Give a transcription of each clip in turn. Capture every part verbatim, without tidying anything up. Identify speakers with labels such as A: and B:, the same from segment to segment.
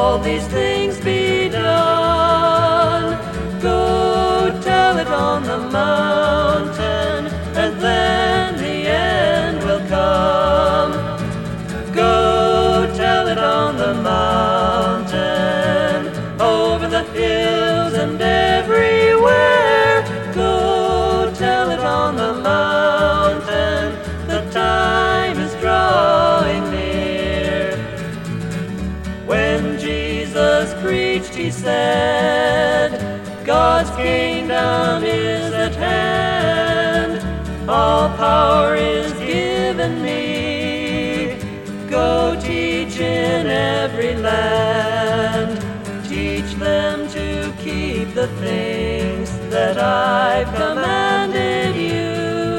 A: all these things be done. Go tell it on the mountain, and then the end will come. Go tell it on the mountain, over the hills and everywhere. Go tell it on the mountain, the time is drawing near. When Jesus preached, he said, God's kingdom is at hand. All power is given me. Go teach in every land. Teach them to keep the things that I've commanded you.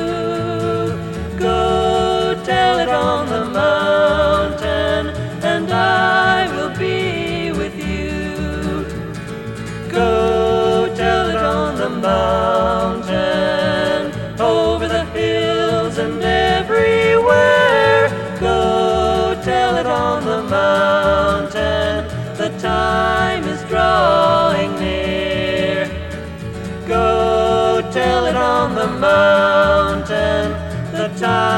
A: Go tell it on the mountain, and I will be with you. Go tell it on the mountain, over the hills and everywhere. Go tell it on the mountain, the time is drawing near. Go tell it on the mountain, the time